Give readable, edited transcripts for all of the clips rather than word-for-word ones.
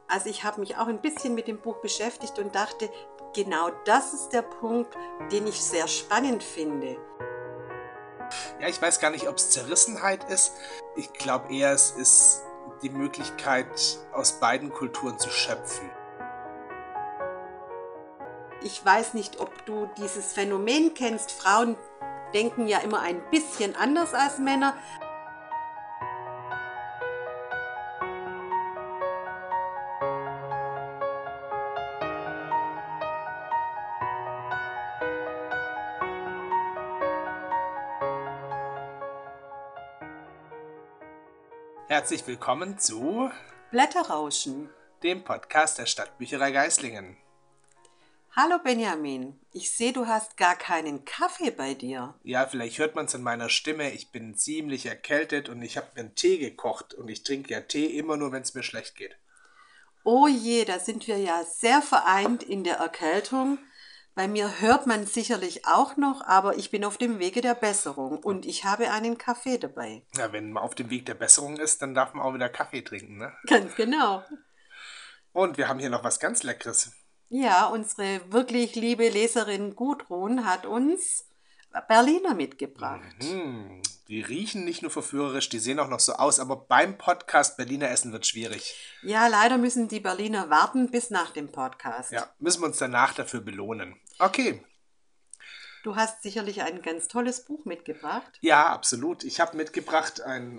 Also ich habe mich auch ein bisschen mit dem Buch beschäftigt und dachte, genau das ist der Punkt, den ich sehr spannend finde. Ja, ich weiß gar nicht, ob es Zerrissenheit ist. Ich glaube eher, es ist die Möglichkeit, aus beiden Kulturen zu schöpfen. Ich weiß nicht, ob du dieses Phänomen kennst. Frauen denken ja immer ein bisschen anders als Männer. Herzlich willkommen zu Blätterrauschen. dem Podcast der Stadtbücherei Geislingen. Hallo Benjamin, ich sehe, du hast gar keinen Kaffee bei dir. Ja, vielleicht hört man es an meiner Stimme. Ich bin ziemlich erkältet und ich habe mir einen Tee gekocht. Und ich trinke ja Tee immer nur, wenn es mir schlecht geht. Oh je, da sind wir ja sehr vereint in der Erkältung. Bei mir hört man sicherlich auch noch, aber ich bin auf dem Wege der Besserung und ich habe einen Kaffee dabei. Ja, wenn man auf dem Weg der Besserung ist, dann darf man auch wieder Kaffee trinken, ne? Ganz genau. Und wir haben hier noch was ganz Leckeres. Ja, unsere wirklich liebe Leserin Gudrun hat uns Berliner mitgebracht. Die riechen nicht nur verführerisch, die sehen auch noch so aus, aber beim Podcast Berliner Essen wird schwierig. Ja, leider müssen die Berliner warten bis nach dem Podcast. Ja, müssen wir uns danach dafür belohnen. Okay, Du hast sicherlich ein ganz tolles Buch mitgebracht. ja, absolut. Ich habe mitgebracht ein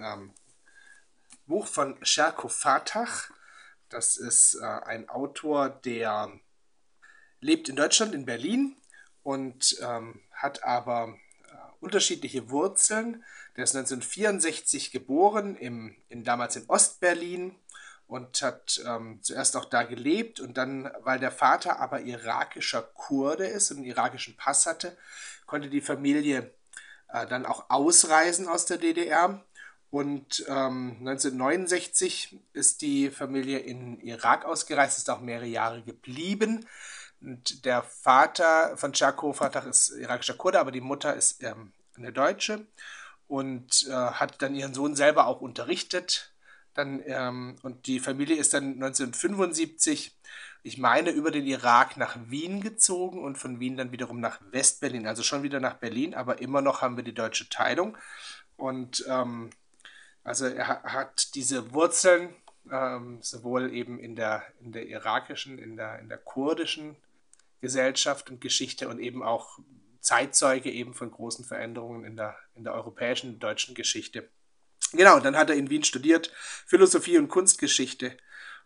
Buch von Sherko Fatah. Das ist ein Autor, der lebt in Deutschland, in Berlin und hat aber unterschiedliche Wurzeln. Der ist 1964 geboren, damals in Ostberlin und hat zuerst auch da gelebt und dann, weil der Vater aber irakischer Kurde ist und einen irakischen Pass hatte, konnte die Familie dann auch ausreisen aus der DDR. Und 1969 ist die Familie in den Irak ausgereist, ist auch mehrere Jahre geblieben. Und der Vater von Sherko Fatah ist irakischer Kurde, aber die Mutter ist eine Deutsche und hat dann ihren Sohn selber auch unterrichtet. Und die Familie ist dann 1975, ich meine, über den Irak nach Wien gezogen und von Wien dann wiederum nach Westberlin, also schon wieder nach Berlin, aber immer noch haben wir die deutsche Teilung. Und also hat diese Wurzeln sowohl eben in der irakischen, in der kurdischen Gesellschaft und Geschichte und eben auch Zeitzeuge eben von großen Veränderungen in der europäischen, deutschen Geschichte. Genau, dann hat er in Wien studiert, Philosophie und Kunstgeschichte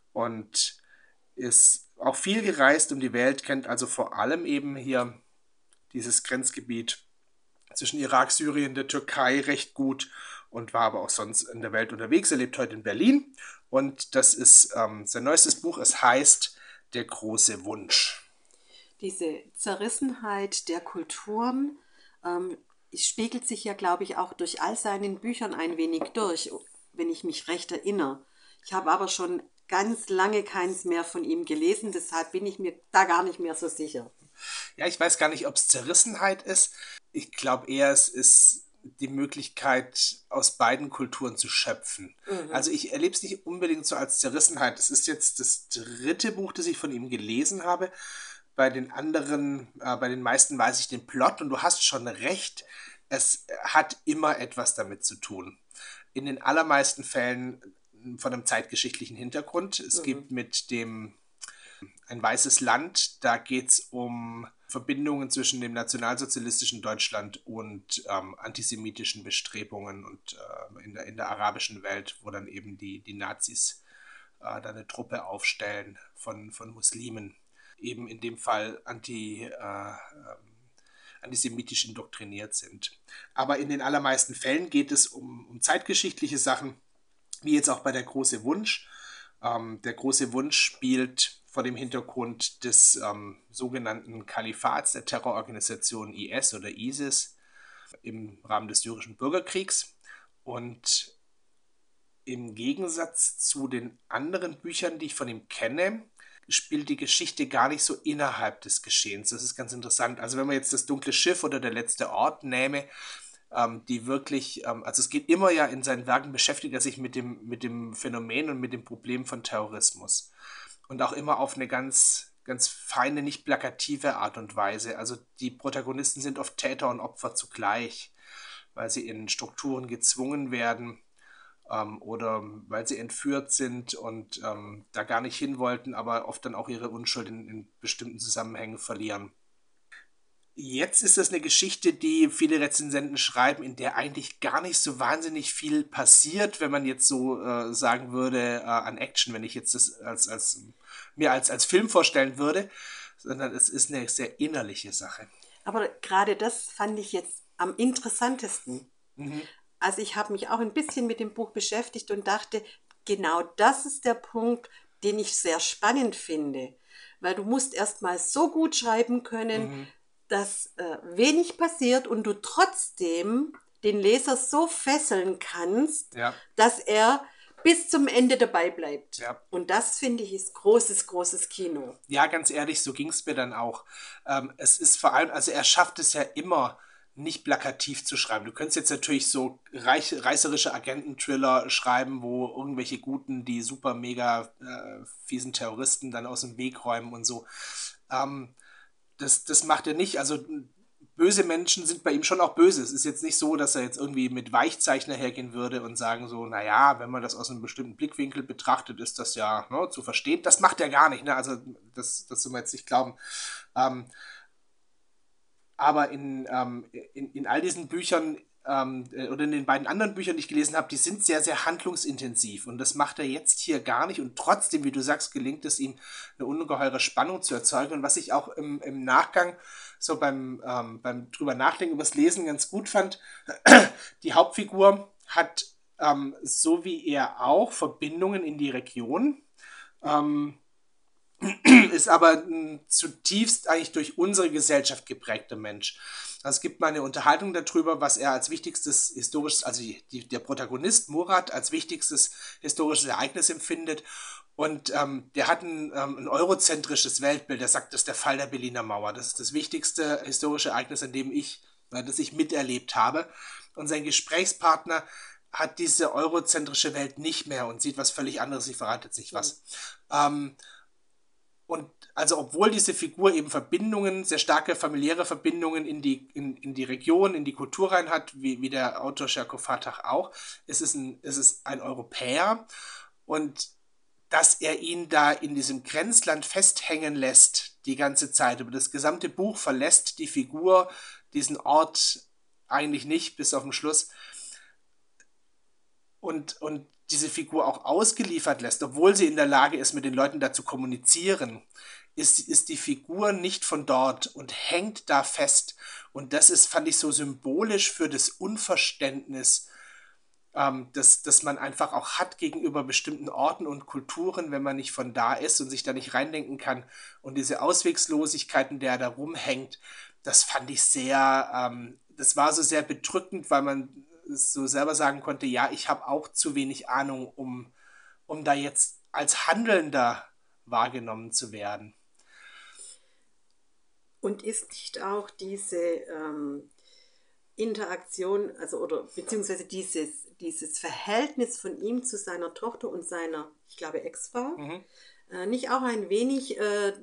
und ist auch viel gereist um die Welt, kennt also vor allem eben hier dieses Grenzgebiet zwischen Irak, Syrien, der Türkei recht gut und war aber auch sonst in der Welt unterwegs. Er lebt heute in Berlin und das ist sein neuestes Buch. Es heißt Der große Wunsch. Diese Zerrissenheit der Kulturen spiegelt sich ja, glaube ich, auch durch all seinen Büchern ein wenig durch, wenn ich mich recht erinnere. Ich habe aber schon ganz lange keins mehr von ihm gelesen, deshalb bin ich mir da gar nicht mehr so sicher. Ja, ich weiß gar nicht, ob es Zerrissenheit ist. Ich glaube eher, es ist die Möglichkeit, aus beiden Kulturen zu schöpfen. Also ich erlebe es nicht unbedingt so als Zerrissenheit. Das ist jetzt das dritte Buch, das ich von ihm gelesen habe. Bei den anderen, bei den meisten weiß ich den Plot und du hast schon recht, es hat immer etwas damit zu tun. In den allermeisten Fällen von einem zeitgeschichtlichen Hintergrund. Es gibt mit dem Ein weißes Land, da geht es um Verbindungen zwischen dem nationalsozialistischen Deutschland und antisemitischen Bestrebungen und in der arabischen Welt, wo dann eben die Nazis da eine Truppe aufstellen von Muslimen, eben in dem Fall antisemitisch indoktriniert sind. Aber in den allermeisten Fällen geht es um zeitgeschichtliche Sachen, wie jetzt auch bei Der große Wunsch. Der große Wunsch spielt vor dem Hintergrund des sogenannten Kalifats der Terrororganisation IS oder ISIS im Rahmen des syrischen Bürgerkriegs. Und im Gegensatz zu den anderen Büchern, die ich von ihm kenne, spielt die Geschichte gar nicht so innerhalb des Geschehens. Das ist ganz interessant. Also wenn man jetzt das Dunkle Schiff oder Der letzte Ort nähme, die wirklich, also es geht immer ja in seinen Werken, beschäftigt er sich mit dem Phänomen und mit dem Problem von Terrorismus. und auch immer auf eine ganz, ganz feine, nicht plakative Art und Weise. Also die Protagonisten sind oft Täter und Opfer zugleich, weil sie in Strukturen gezwungen werden, oder weil sie entführt sind und da gar nicht hin wollten, aber oft dann auch ihre Unschuld in bestimmten Zusammenhängen verlieren. Jetzt ist das eine Geschichte, die viele Rezensenten schreiben, in der eigentlich gar nicht so wahnsinnig viel passiert, wenn man jetzt so sagen würde, an Action, wenn ich jetzt das als Film vorstellen würde, sondern es ist eine sehr innerliche Sache. Aber gerade das fand ich jetzt am interessantesten. Mhm. Also ich habe mich auch ein bisschen mit dem Buch beschäftigt und dachte, genau das ist der Punkt, den ich sehr spannend finde. Weil du musst erst mal so gut schreiben können, Mhm. dass wenig passiert und du trotzdem den Leser so fesseln kannst, Ja, dass er bis zum Ende dabei bleibt. ja. Und das finde ich ist großes, großes Kino. Ja, ganz ehrlich, so ging es mir dann auch. Es ist vor allem, also er schafft es ja immer, nicht plakativ zu schreiben. Du könntest jetzt natürlich so reißerische Agenten-Thriller schreiben, wo irgendwelche Guten die super mega fiesen Terroristen dann aus dem Weg räumen und so. Ähm, das macht er nicht. Also böse Menschen sind bei ihm schon auch böse. Es ist jetzt nicht so, dass er jetzt irgendwie mit Weichzeichner hergehen würde und sagen so, naja, wenn man das aus einem bestimmten Blickwinkel betrachtet, ist das ja, ne, zu verstehen. Das macht er gar nicht. Ne? Also das soll man jetzt nicht glauben. Ähm, aber in all diesen Büchern oder in den beiden anderen Büchern, die ich gelesen habe, die sind sehr, sehr handlungsintensiv. Und das macht er jetzt hier gar nicht. Und trotzdem, wie du sagst, gelingt es ihm, eine ungeheure Spannung zu erzeugen. Und was ich auch im Nachgang so beim drüber nachdenken, übers Lesen ganz gut fand, die Hauptfigur hat, so wie er auch, Verbindungen in die Region. Ähm, ist aber ein zutiefst eigentlich durch unsere Gesellschaft geprägter Mensch. Also es gibt mal eine Unterhaltung darüber, was er als wichtigstes historisches, also der Protagonist Murat als wichtigstes historisches Ereignis empfindet. Und der hat ein eurozentrisches Weltbild. Er sagt, das ist der Fall der Berliner Mauer. Das ist das wichtigste historische Ereignis, das ich miterlebt habe. Und sein Gesprächspartner hat diese eurozentrische Welt nicht mehr und sieht was völlig anderes. Sie verratet sich was. Ähm, und also obwohl diese Figur eben Verbindungen, sehr starke familiäre Verbindungen in die Region, in die Kultur rein hat, wie der Autor Sherko Fatah auch, es ist ein Europäer und dass er ihn da in diesem Grenzland festhängen lässt, die ganze Zeit. Über das gesamte Buch verlässt die Figur diesen Ort eigentlich nicht, bis auf den Schluss. Und diese Figur auch ausgeliefert lässt, obwohl sie in der Lage ist, mit den Leuten da zu kommunizieren, ist die Figur nicht von dort und hängt da fest. Und das ist, fand ich, so symbolisch für das Unverständnis, das man einfach auch hat gegenüber bestimmten Orten und Kulturen, wenn man nicht von da ist und sich da nicht reindenken kann. Und diese Auswegslosigkeit, in der er da rumhängt, das fand ich das war so sehr bedrückend, weil man so selber sagen konnte, ja, ich habe auch zu wenig Ahnung, um da jetzt als Handelnder wahrgenommen zu werden. Und ist nicht auch diese Interaktion, also oder beziehungsweise dieses Verhältnis von ihm zu seiner Tochter und seiner, ich glaube, Ex-Frau, Mhm. nicht auch ein wenig,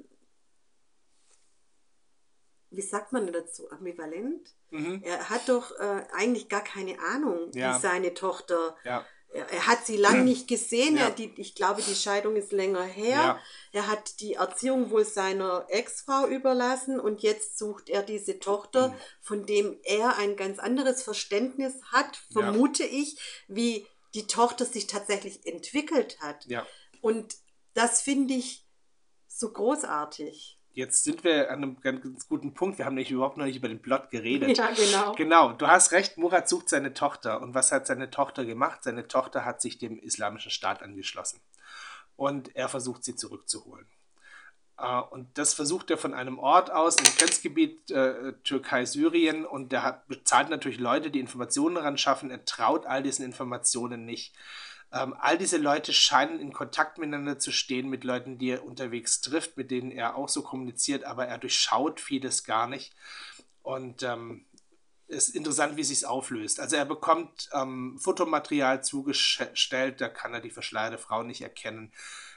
wie sagt man dazu, ambivalent? Mhm. Er hat doch eigentlich gar keine Ahnung, wie Ja, seine Tochter. ja, Er hat sie lang nicht gesehen. ja, Ich glaube, die Scheidung ist länger her. ja, Er hat die Erziehung wohl seiner Ex-Frau überlassen und jetzt sucht er diese Tochter, von dem er ein ganz anderes Verständnis hat, ja, vermute ich, wie die Tochter sich tatsächlich entwickelt hat. ja. Und das finde ich so großartig. Jetzt sind wir an einem ganz guten Punkt. Wir haben nämlich überhaupt noch nicht über den Plot geredet. Ja, genau. Genau, du hast recht, Murat sucht seine Tochter. Und was hat seine Tochter gemacht? Seine Tochter hat sich dem Islamischen Staat angeschlossen. Und er versucht, sie zurückzuholen. Und das versucht er von einem Ort aus im Grenzgebiet Türkei-Syrien. Und bezahlt natürlich Leute, die Informationen daran schaffen. Er traut all diesen Informationen nicht. All diese Leute scheinen in Kontakt miteinander zu stehen, mit Leuten, die er unterwegs trifft, mit denen er auch so kommuniziert, aber er durchschaut vieles gar nicht. Und es ist interessant, wie es sich auflöst. Also er bekommt Fotomaterial zugestellt, da kann er die verschleierte Frau nicht erkennen.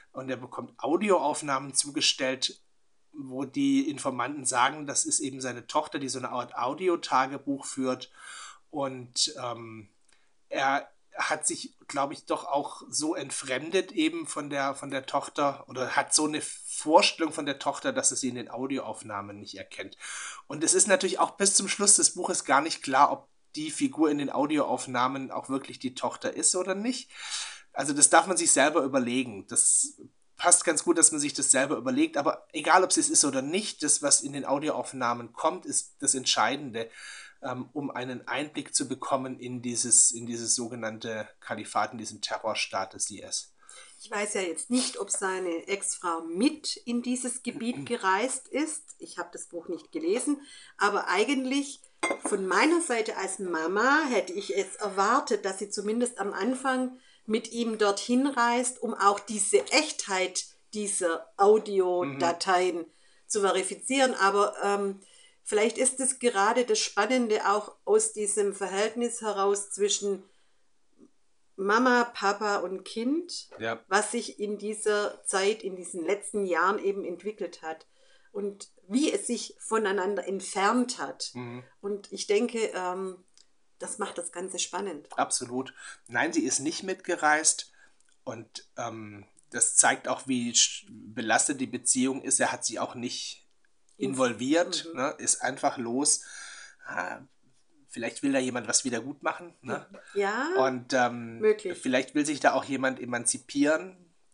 und er bekommt Audioaufnahmen zugestellt, wo die Informanten sagen, das ist eben seine Tochter, die so eine Art Audiotagebuch führt. Und er hat sich, glaube ich, doch auch so entfremdet eben von der Tochter oder hat so eine Vorstellung von der Tochter, dass er sie in den Audioaufnahmen nicht erkennt. Und es ist natürlich auch bis zum Schluss des Buches gar nicht klar, ob die Figur in den Audioaufnahmen auch wirklich die Tochter ist oder nicht. Also das darf man sich selber überlegen. Das passt ganz gut, dass man sich das selber überlegt, aber egal, ob es ist oder nicht, das, was in den Audioaufnahmen kommt, ist das Entscheidende, um einen Einblick zu bekommen in dieses sogenannte Kalifat, in diesen Terrorstaat des IS. Ich weiß ja jetzt nicht, ob seine Ex-Frau mit in dieses Gebiet gereist ist. Ich habe das Buch nicht gelesen, aber eigentlich von meiner Seite als Mama hätte ich es erwartet, dass sie zumindest am Anfang mit ihm dorthin reist, um auch diese Echtheit dieser Audiodateien zu verifizieren. Aber vielleicht ist es gerade das Spannende auch aus diesem Verhältnis heraus zwischen Mama, Papa und Kind, Ja. was sich in dieser Zeit, in diesen letzten Jahren eben entwickelt hat und wie es sich voneinander entfernt hat. Und ich denke, das macht das Ganze spannend. Absolut. Nein, sie ist nicht mitgereist und das zeigt auch, wie belastet die Beziehung ist. Er hat sie auch nicht involviert, ne? Ist einfach los. Vielleicht will da jemand was wieder gut machen. Ne? Ja, und möglich. Vielleicht will sich da auch jemand emanzipieren.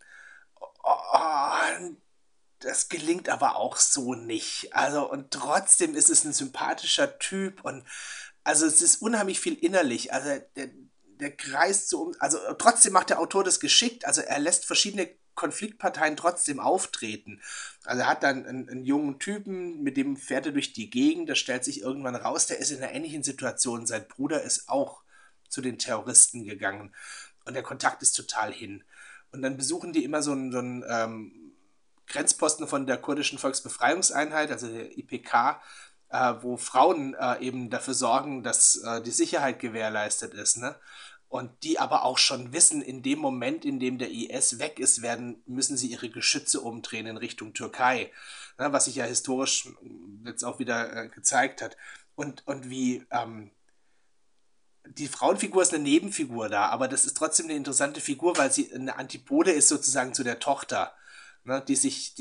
Oh, das gelingt aber auch so nicht. Also, und trotzdem ist es ein sympathischer Typ und also es ist unheimlich viel innerlich. Also der kreist so um. Also trotzdem macht der Autor das geschickt. Also er lässt verschiedene Konfliktparteien trotzdem auftreten. Also er hat dann einen jungen Typen, mit dem fährt er durch die Gegend, da stellt sich irgendwann raus, der ist in einer ähnlichen Situation. Sein Bruder ist auch zu den Terroristen gegangen. Und der Kontakt ist total hin. Und dann besuchen die immer so einen Grenzposten von der kurdischen Volksbefreiungseinheit, also der IPK, wo Frauen eben dafür sorgen, dass die Sicherheit gewährleistet ist, ne? Und die aber auch schon wissen, in dem Moment, in dem der IS weg ist, müssen sie ihre Geschütze umdrehen in Richtung Türkei, ne? Was sich ja historisch jetzt auch wieder gezeigt hat. Und wie die Frauenfigur ist eine Nebenfigur da, aber das ist trotzdem eine interessante Figur, weil sie eine Antipode ist sozusagen zu der Tochter, ne, die sich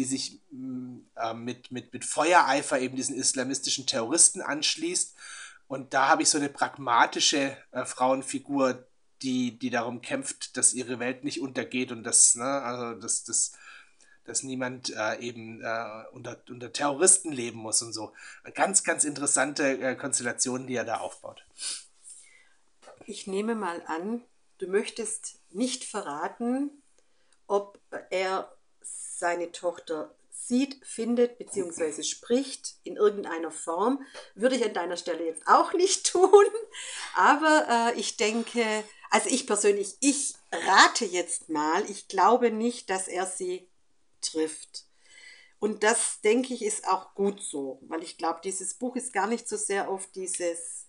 mit Feuereifer eben diesen islamistischen Terroristen anschließt. Und da habe ich so eine pragmatische Frauenfigur, die darum kämpft, dass ihre Welt nicht untergeht und dass niemand unter Terroristen leben muss und so. Ganz, ganz interessante Konstellationen, die er da aufbaut. Ich nehme mal an, du möchtest nicht verraten, ob er seine Tochter sieht, findet bzw. spricht in irgendeiner Form. Würde ich an deiner Stelle jetzt auch nicht tun. Aber ich denke, also ich persönlich, ich rate jetzt mal, ich glaube nicht, dass er sie trifft. Und das, denke ich, ist auch gut so, weil ich glaube, dieses Buch ist gar nicht so sehr auf dieses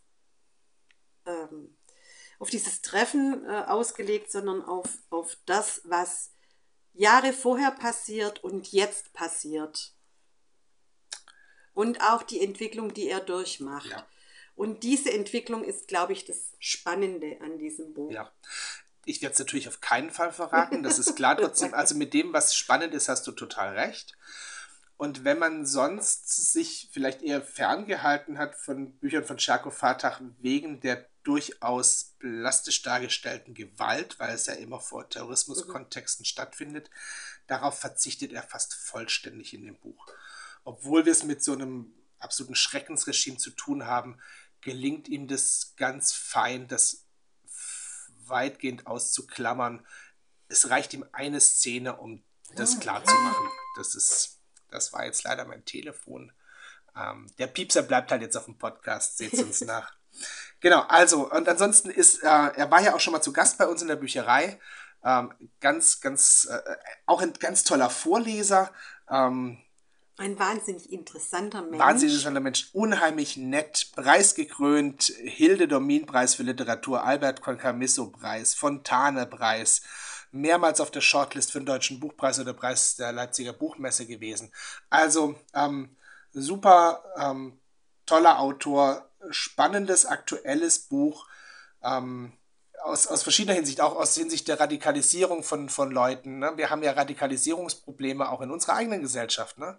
Treffen ausgelegt, sondern auf das, was Jahre vorher passiert und jetzt passiert. Und auch die Entwicklung, die er durchmacht. Ja. Und diese Entwicklung ist, glaube ich, das Spannende an diesem Buch. Ja. Ich werde es natürlich auf keinen Fall verraten, das ist klar. Trotzdem, also mit dem, was spannend ist, hast du total recht. Und wenn man sonst sich vielleicht eher ferngehalten hat von Büchern von Sherko Fatah wegen der durchaus plastisch dargestellten Gewalt, weil es ja immer vor Terrorismuskontexten stattfindet, darauf verzichtet er fast vollständig in dem Buch. Obwohl wir es mit so einem absoluten Schreckensregime zu tun haben, gelingt ihm das ganz fein, das weitgehend auszuklammern. Es reicht ihm eine Szene, um das klarzumachen. Das war jetzt leider mein Telefon. Der Piepser bleibt halt jetzt auf dem Podcast, seht es uns nach. Genau, also, und ansonsten er war ja auch schon mal zu Gast bei uns in der Bücherei. Auch ein ganz toller Vorleser. Ein wahnsinnig interessanter Mensch. Wahnsinnig interessanter Mensch, unheimlich nett, preisgekrönt, Hilde Domin-Preis für Literatur, Albert Concamisso-Preis, Fontane-Preis. mehrmals auf der Shortlist für den Deutschen Buchpreis oder Preis der Leipziger Buchmesse gewesen. Also super toller Autor, spannendes, aktuelles Buch, aus verschiedener Hinsicht, auch aus Hinsicht der Radikalisierung von Leuten. Ne? Wir haben ja Radikalisierungsprobleme auch in unserer eigenen Gesellschaft. Ne?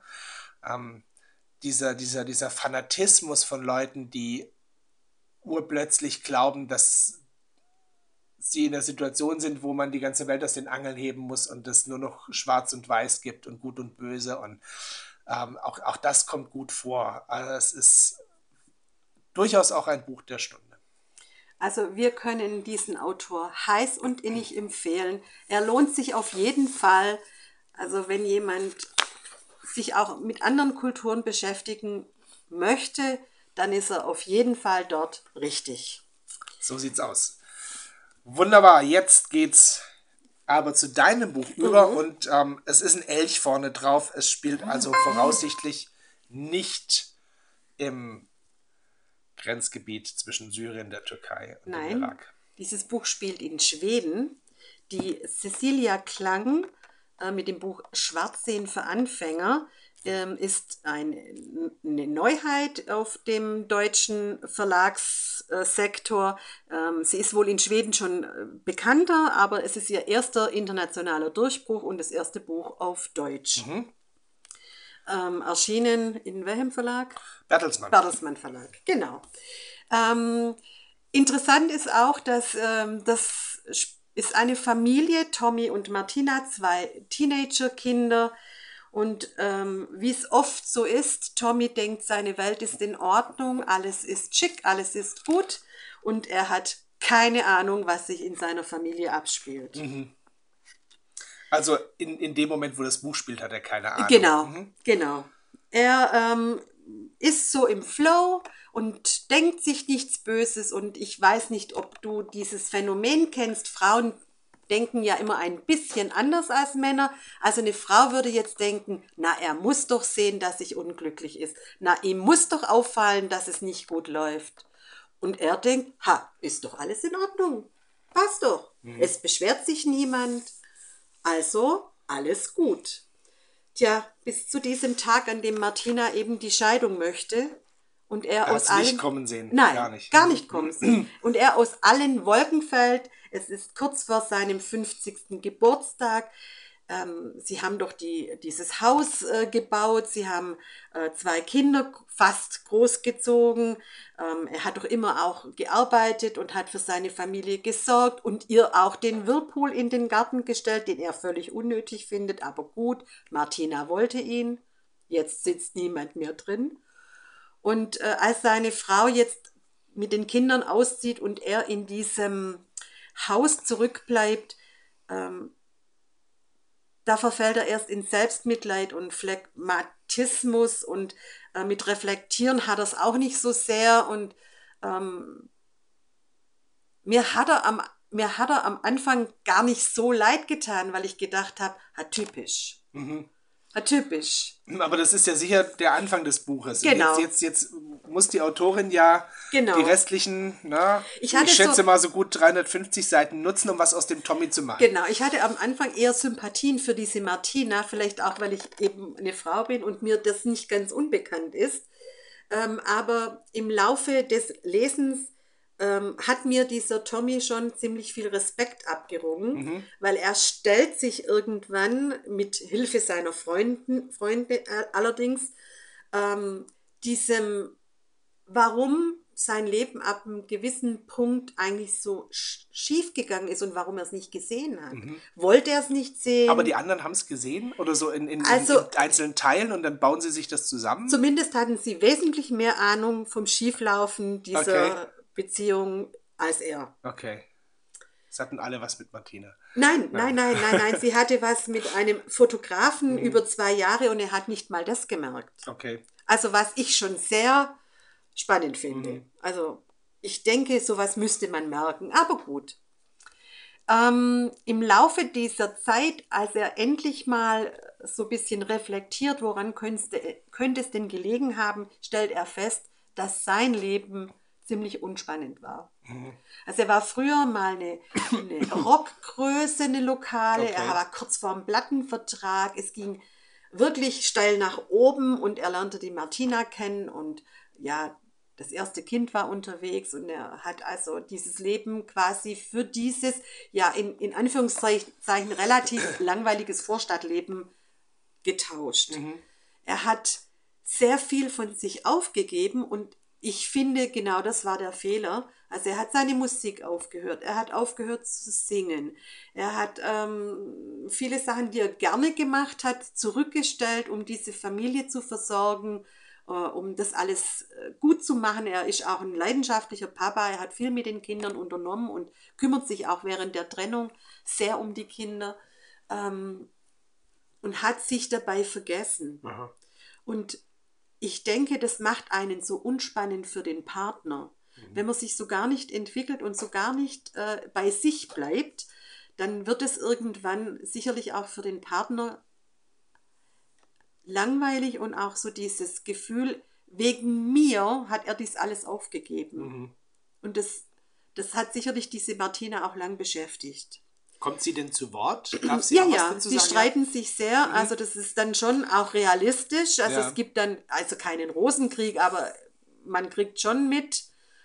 Dieser Fanatismus von Leuten, die urplötzlich glauben, dass sie in der Situation sind, wo man die ganze Welt aus den Angeln heben muss und es nur noch schwarz und weiß gibt und gut und böse. Und auch das kommt gut vor. Also es ist durchaus auch ein Buch der Stunde. Also wir können diesen Autor heiß und innig empfehlen. Er lohnt sich auf jeden Fall. Also wenn jemand sich auch mit anderen Kulturen beschäftigen möchte, dann ist er auf jeden Fall dort richtig. So sieht's aus. Wunderbar, jetzt geht's aber zu deinem Buch über und es ist ein Elch vorne drauf. Es spielt also voraussichtlich nicht im Grenzgebiet zwischen Syrien, der Türkei und dem Irak. Dieses Buch spielt in Schweden. Die Cecilia Klang mit dem Buch Schwarzsehen für Anfänger ist eine Neuheit auf dem deutschen Verlagssektor. Sie ist wohl in Schweden schon bekannter, aber es ist ihr erster internationaler Durchbruch und das erste Buch auf Deutsch. Erschienen in welchem Verlag? Bertelsmann. Bertelsmann Verlag, genau. Interessant ist auch, dass das ist eine Familie, Tommy und Martina, 2 Teenagerkinder. Und wie es oft so ist, Tommy denkt, seine Welt ist in Ordnung, alles ist schick, alles ist gut. Und er hat keine Ahnung, was sich in seiner Familie abspielt. Also in dem Moment, wo das Buch spielt, hat er keine Ahnung. Genau. Er ist so im Flow und denkt sich nichts Böses. Und ich weiß nicht, ob du dieses Phänomen kennst. Frauen denken ja immer ein bisschen anders als Männer. Also eine Frau würde jetzt denken, na, er muss doch sehen, dass ich unglücklich ist. Na, ihm muss doch auffallen, dass es nicht gut läuft. Und er denkt, ist doch alles in Ordnung. Passt doch. Es beschwert sich niemand. Also alles gut. Tja, bis zu diesem Tag, an dem Martina eben die Scheidung möchte und er aus allen nicht kommen sehen. Nein, gar nicht kommen sehen. Und er aus allen Wolken fällt. Es ist kurz vor seinem 50. Geburtstag. Sie haben doch dieses Haus gebaut. Sie haben 2 Kinder fast großgezogen. Er hat doch immer auch gearbeitet und hat für seine Familie gesorgt und ihr auch den Whirlpool in den Garten gestellt, den er völlig unnötig findet. Aber gut, Martina wollte ihn. Jetzt sitzt niemand mehr drin. Und als seine Frau jetzt mit den Kindern auszieht und er in diesem Haus zurückbleibt, da verfällt er erst in Selbstmitleid und Phlegmatismus und mit Reflektieren hat er es auch nicht so sehr. Und mir hat er am Anfang gar nicht so leid getan, weil ich gedacht habe, typisch. Typisch. Aber das ist ja sicher der Anfang des Buches. Genau. Jetzt muss die Autorin ja die restlichen, ich schätze mal so gut 350 Seiten nutzen, um was aus dem Tommy zu machen. Genau, ich hatte am Anfang eher Sympathien für diese Martina, vielleicht auch, weil ich eben eine Frau bin und mir das nicht ganz unbekannt ist. Aber im Laufe des Lesens hat mir dieser Tommy schon ziemlich viel Respekt abgerungen, weil er stellt sich irgendwann mit Hilfe seiner Freunde allerdings diesem, warum sein Leben ab einem gewissen Punkt eigentlich so schief gegangen ist und warum er es nicht gesehen hat. Wollte er es nicht sehen? Aber die anderen haben es gesehen oder so in einzelnen Teilen und dann bauen sie sich das zusammen? Zumindest hatten sie wesentlich mehr Ahnung vom Schieflaufen dieser Beziehung als er. Okay. Es hatten alle was mit Martina. Nein. Sie hatte was mit einem Fotografen über 2 Jahre und er hat nicht mal das gemerkt. Okay. Also was ich schon sehr spannend finde. Also ich denke, sowas müsste man merken, aber gut. Im Laufe dieser Zeit, als er endlich mal so ein bisschen reflektiert, woran könnte es denn gelegen haben, stellt er fest, dass sein Leben ziemlich unspannend war. Also er war früher mal eine Rockgröße, eine lokale. Okay. Er war kurz vor dem Plattenvertrag. Es ging wirklich steil nach oben und er lernte die Martina kennen und ja, das erste Kind war unterwegs und er hat also dieses Leben quasi für dieses, ja, in Anführungszeichen relativ langweiliges Vorstadtleben getauscht. Er hat sehr viel von sich aufgegeben und ich finde, genau das war der Fehler. Also er hat seine Musik aufgehört, er hat aufgehört zu singen, er hat viele Sachen, die er gerne gemacht hat, zurückgestellt, um diese Familie zu versorgen, um das alles gut zu machen. Er ist auch ein leidenschaftlicher Papa, er hat viel mit den Kindern unternommen und kümmert sich auch während der Trennung sehr um die Kinder und hat sich dabei vergessen. Aha. Und ich denke, das macht einen so unspannend für den Partner. Wenn man sich so gar nicht entwickelt und so gar nicht bei sich bleibt, dann wird es irgendwann sicherlich auch für den Partner langweilig und auch so dieses Gefühl, wegen mir hat er dies alles aufgegeben. Und das hat sicherlich diese Martina auch lang beschäftigt. Kommt sie denn zu Wort? Darf sie Ja, auch was ja, dazu sie sagen? streiten sich sehr, also das ist dann schon auch realistisch, also Ja. es gibt dann, also keinen Rosenkrieg, aber man kriegt schon mit,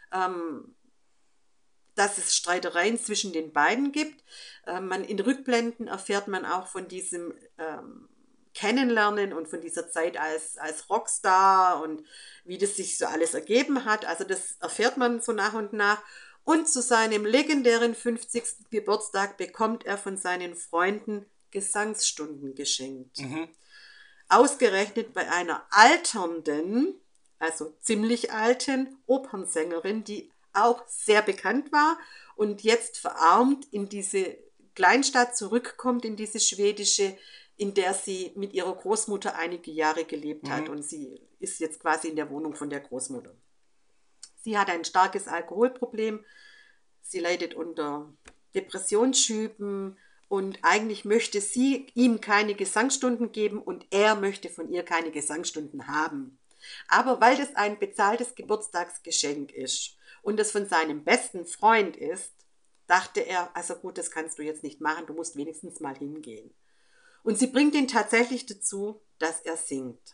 dass es Streitereien zwischen den beiden gibt. In Rückblenden erfährt man auch von diesem Kennenlernen und von dieser Zeit als Rockstar und wie das sich so alles ergeben hat. Also das erfährt man so nach und nach. Und zu seinem legendären 50. Geburtstag bekommt er von seinen Freunden Gesangsstunden geschenkt. Ausgerechnet bei einer alternden, also ziemlich alten Opernsängerin, die auch sehr bekannt war und jetzt verarmt in diese Kleinstadt zurückkommt, in diese schwedische, in der sie mit ihrer Großmutter einige Jahre gelebt hat. Und sie ist jetzt quasi in der Wohnung von der Großmutter. Sie hat ein starkes Alkoholproblem, sie leidet unter Depressionsschüben und eigentlich möchte sie ihm keine Gesangsstunden geben und er möchte von ihr keine Gesangsstunden haben. Aber weil das ein bezahltes Geburtstagsgeschenk ist und es von seinem besten Freund ist, dachte er, also gut, das kannst du jetzt nicht machen, du musst wenigstens mal hingehen. Und sie bringt ihn tatsächlich dazu, dass er singt.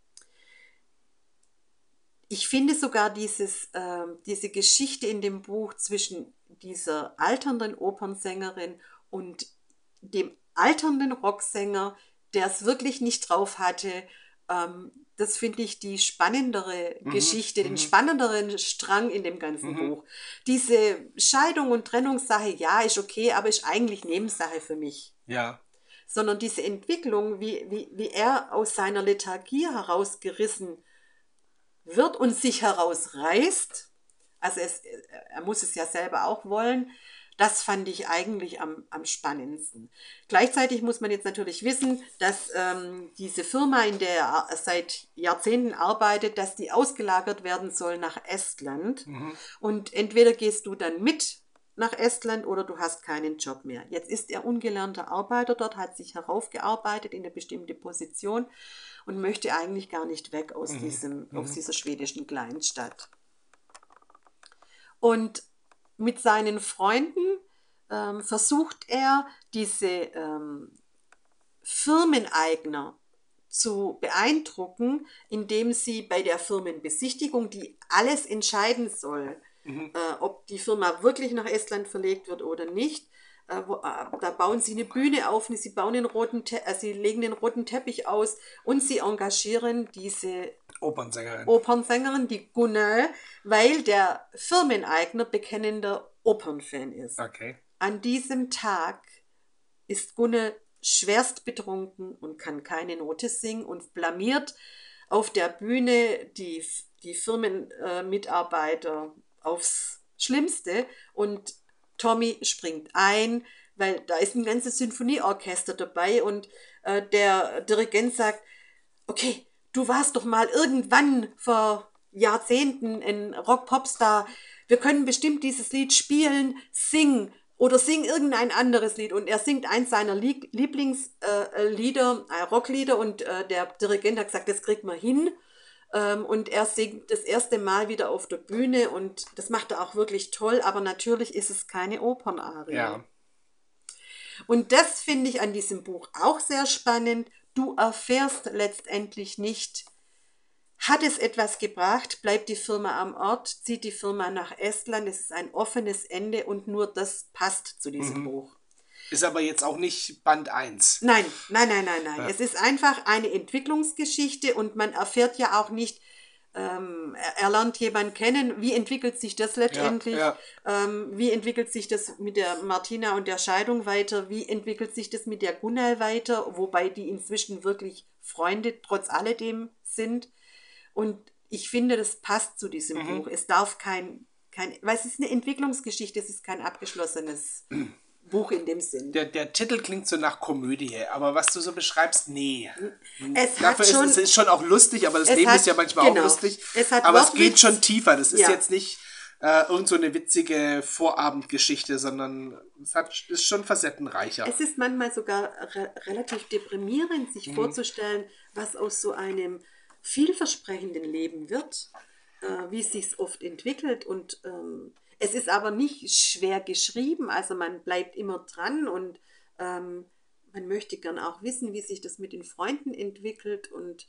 Ich finde sogar diese Geschichte in dem Buch zwischen dieser alternden Opernsängerin und dem alternden Rocksänger, der es wirklich nicht drauf hatte, das finde ich die spannendere Geschichte, den spannenderen Strang in dem ganzen Buch. Diese Scheidung und Trennungssache, ja, ist okay, aber ist eigentlich Nebensache für mich. Ja. Sondern diese Entwicklung, wie er aus seiner Lethargie herausgerissen wird und sich herausreißt, also er muss es ja selber auch wollen, das fand ich eigentlich am spannendsten. Gleichzeitig muss man jetzt natürlich wissen, dass diese Firma, in der er seit Jahrzehnten arbeitet, dass die ausgelagert werden soll nach Estland. Und entweder gehst du dann mit nach Estland oder du hast keinen Job mehr. Jetzt ist er ungelernter Arbeiter dort, hat sich heraufgearbeitet in eine bestimmte Position und möchte eigentlich gar nicht weg aus dieser schwedischen Kleinstadt. Und mit seinen Freunden versucht er, diese Firmeneigner zu beeindrucken, indem sie bei der Firmenbesichtigung, die alles entscheiden soll, ob die Firma wirklich nach Estland verlegt wird oder nicht, da bauen sie eine Bühne auf, sie legen den roten Teppich aus und sie engagieren diese Opernsängerin, die Gunnel, weil der Firmeneigner bekennender Opernfan ist. Okay. An diesem Tag ist Gunnel schwerst betrunken und kann keine Note singen und blamiert auf der Bühne die Firmenmitarbeiter aufs Schlimmste und Tommy springt ein, weil da ist ein ganzes Sinfonieorchester dabei und der Dirigent sagt, okay, du warst doch mal irgendwann vor Jahrzehnten ein Rock-Popstar, wir können bestimmt dieses Lied spielen, sing irgendein anderes Lied. Und er singt eins seiner Lieblingslieder, Rocklieder und der Dirigent hat gesagt, das kriegt man hin. Und er singt das erste Mal wieder auf der Bühne und das macht er auch wirklich toll, aber natürlich ist es keine Opernarie. Ja. Und das finde ich an diesem Buch auch sehr spannend. Du erfährst letztendlich nicht, hat es etwas gebracht, bleibt die Firma am Ort, zieht die Firma nach Estland, es ist ein offenes Ende und nur das passt zu diesem Buch. Ist aber jetzt auch nicht Band 1. Nein. Es ist einfach eine Entwicklungsgeschichte und man erfährt ja auch nicht, er lernt jemanden kennen, wie entwickelt sich das letztendlich, Ja. wie entwickelt sich das mit der Martina und der Scheidung weiter, wie entwickelt sich das mit der Gunnel weiter, wobei die inzwischen wirklich Freunde trotz alledem sind. Und ich finde, das passt zu diesem Buch. Es darf weil es ist eine Entwicklungsgeschichte, es ist kein abgeschlossenes Buch in dem Sinn. Der Titel klingt so nach Komödie, aber was du so beschreibst, nee. Es ist schon auch lustig, aber das Leben ist ja manchmal auch lustig. Aber es geht schon tiefer. Das ist jetzt nicht irgend so eine witzige Vorabendgeschichte, sondern ist schon facettenreicher. Es ist manchmal sogar relativ deprimierend, sich vorzustellen, was aus so einem vielversprechenden Leben wird, wie es sich oft entwickelt und es ist aber nicht schwer geschrieben, also man bleibt immer dran und man möchte gern auch wissen, wie sich das mit den Freunden entwickelt und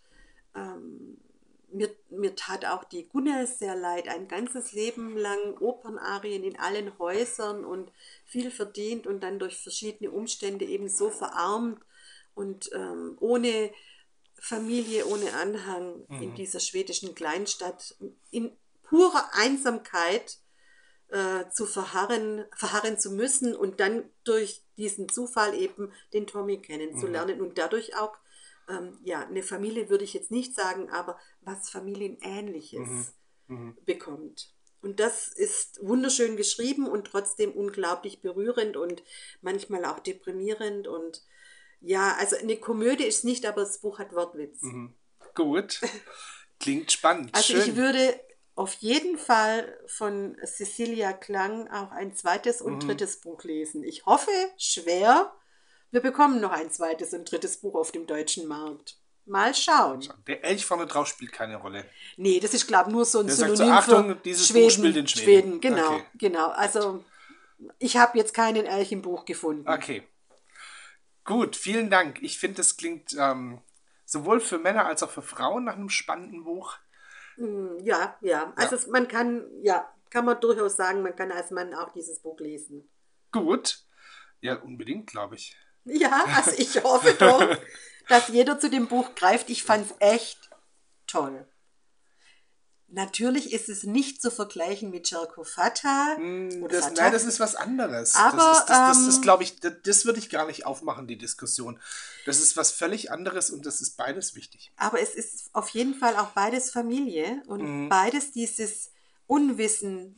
mir tat auch die Gunnel sehr leid, ein ganzes Leben lang Opernarien in allen Häusern und viel verdient und dann durch verschiedene Umstände eben so verarmt und ohne Familie, ohne Anhang in dieser schwedischen Kleinstadt, in purer Einsamkeit zu verharren zu müssen und dann durch diesen Zufall eben den Tommy kennenzulernen und dadurch auch, eine Familie würde ich jetzt nicht sagen, aber was Familienähnliches bekommt. Und das ist wunderschön geschrieben und trotzdem unglaublich berührend und manchmal auch deprimierend und ja, also eine Komödie ist nicht, aber das Buch hat Wortwitz. Gut, klingt spannend. Also schön. ich würde auf jeden Fall von Cecilia Klang auch ein zweites und drittes Buch lesen. Ich hoffe schwer, wir bekommen noch ein zweites und drittes Buch auf dem deutschen Markt. Mal schauen. Der Elch vorne drauf spielt keine Rolle. Nee, das ist, glaube ich, nur so ein Der Synonym sagt so, Achtung, für dieses Schweden. Buch spielt in Schweden. Okay. Genau. Also ich habe jetzt keinen Elch im Buch gefunden. Okay. Gut, vielen Dank. Ich finde, das klingt sowohl für Männer als auch für Frauen nach einem spannenden Buch. Ja. Also man kann man durchaus sagen, man kann als Mann auch dieses Buch lesen. Gut. Ja, unbedingt, glaube ich. Ja, also ich hoffe doch, dass jeder zu dem Buch greift. Ich fand es echt toll. Natürlich ist es nicht zu vergleichen mit Cerco Fatah. Nein, das ist was anderes. Aber, das glaube ich, das würde ich gar nicht aufmachen, die Diskussion. Das ist was völlig anderes und das ist beides wichtig. Aber es ist auf jeden Fall auch beides Familie und beides dieses Unwissenheit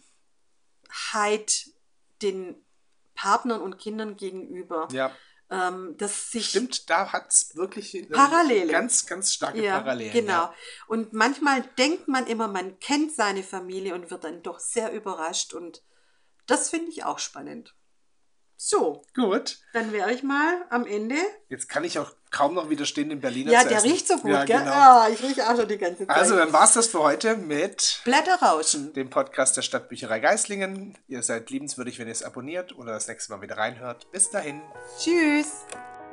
den Partnern und Kindern gegenüber. Ja. Das sich Stimmt, da hat es wirklich Parallele. ganz, ganz starke Parallelen. Genau. Ja. Und manchmal denkt man immer, man kennt seine Familie und wird dann doch sehr überrascht. Und das finde ich auch spannend. So, Gut. dann wäre ich mal am Ende. Jetzt kann ich auch kaum noch widerstehen, den Berliner Ja, zu der essen. riecht so gut, ja, gell? Genau. Ah, ich rieche auch schon die ganze Zeit. Also, dann war es das für heute mit Blätterrauschen. dem Podcast der Stadtbücherei Geislingen. Ihr seid liebenswürdig, wenn ihr es abonniert oder das nächste Mal wieder reinhört. Bis dahin. Tschüss.